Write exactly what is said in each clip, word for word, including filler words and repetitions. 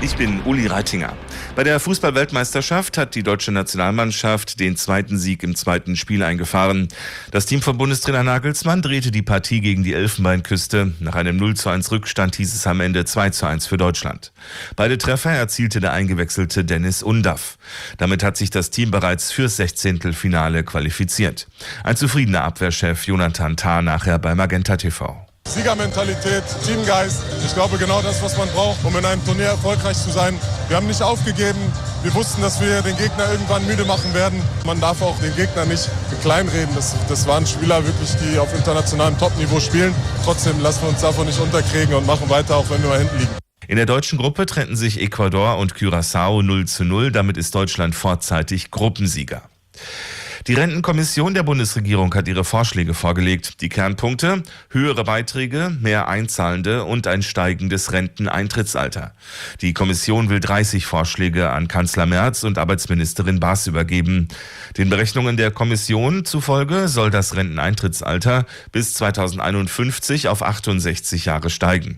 Ich bin Uli Reitinger. Bei der Fußball-Weltmeisterschaft hat die deutsche Nationalmannschaft den zweiten Sieg im zweiten Spiel eingefahren. Das Team von Bundestrainer Nagelsmann drehte die Partie gegen die Elfenbeinküste. Nach einem null zu eins Rückstand hieß es am Ende zwei zu eins für Deutschland. Beide Treffer erzielte der eingewechselte Dennis Undaff. Damit hat sich das Team bereits fürs Sechzehntelfinale qualifiziert. Ein zufriedener Abwehrchef Jonathan Tah nachher bei Magenta T V. Siegermentalität, Teamgeist, ich glaube genau das, was man braucht, um in einem Turnier erfolgreich zu sein. Wir haben nicht aufgegeben, wir wussten, dass wir den Gegner irgendwann müde machen werden. Man darf auch den Gegner nicht kleinreden, das, das waren Spieler wirklich, die auf internationalem Topniveau spielen. Trotzdem lassen wir uns davon nicht unterkriegen und machen weiter, auch wenn wir mal hinten liegen. In der deutschen Gruppe trennten sich Ecuador und Curaçao null zu null, damit ist Deutschland vorzeitig Gruppensieger. Die Rentenkommission der Bundesregierung hat ihre Vorschläge vorgelegt. Die Kernpunkte: höhere Beiträge, mehr Einzahlende und ein steigendes Renteneintrittsalter. Die Kommission will dreißig Vorschläge an Kanzler Merz und Arbeitsministerin Baas übergeben. Den Berechnungen der Kommission zufolge soll das Renteneintrittsalter bis zweitausendeinundfünfzig auf achtundsechzig Jahre steigen.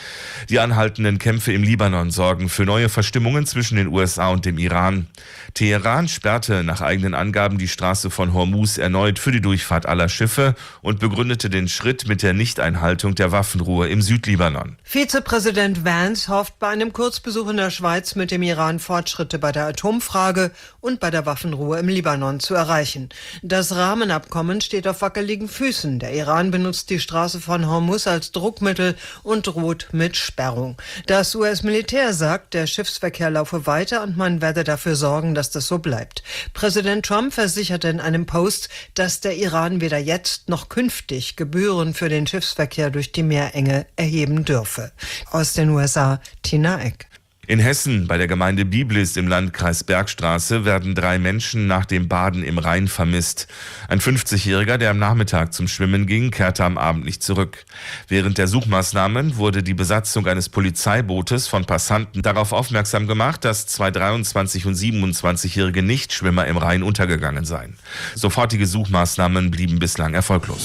Die anhaltenden Kämpfe im Libanon sorgen für neue Verstimmungen zwischen den U S A und dem Iran. Teheran sperrte nach eigenen Angaben die Straße von Hormuz erneut für die Durchfahrt aller Schiffe und begründete den Schritt mit der Nichteinhaltung der Waffenruhe im Südlibanon. Vizepräsident Vance hofft bei einem Kurzbesuch in der Schweiz mit dem Iran Fortschritte bei der Atomfrage und bei der Waffenruhe im Libanon zu erreichen. Das Rahmenabkommen steht auf wackeligen Füßen. Der Iran benutzt die Straße von Hormuz als Druckmittel und droht mit Sperrung. Das U S-Militär sagt, der Schiffsverkehr laufe weiter und man werde dafür sorgen, dass das so bleibt. Präsident Trump versicherte in einem Post, dass der Iran weder jetzt noch künftig Gebühren für den Schiffsverkehr durch die Meerenge erheben dürfe. Aus den U S A, Tina Eck. In Hessen, bei der Gemeinde Biblis im Landkreis Bergstraße, werden drei Menschen nach dem Baden im Rhein vermisst. Ein fünfzigjähriger, der am Nachmittag zum Schwimmen ging, kehrte am Abend nicht zurück. Während der Suchmaßnahmen wurde die Besatzung eines Polizeibootes von Passanten darauf aufmerksam gemacht, dass zwei dreiundzwanzig- und siebenundzwanzigjährige Nichtschwimmer im Rhein untergegangen seien. Sofortige Suchmaßnahmen blieben bislang erfolglos.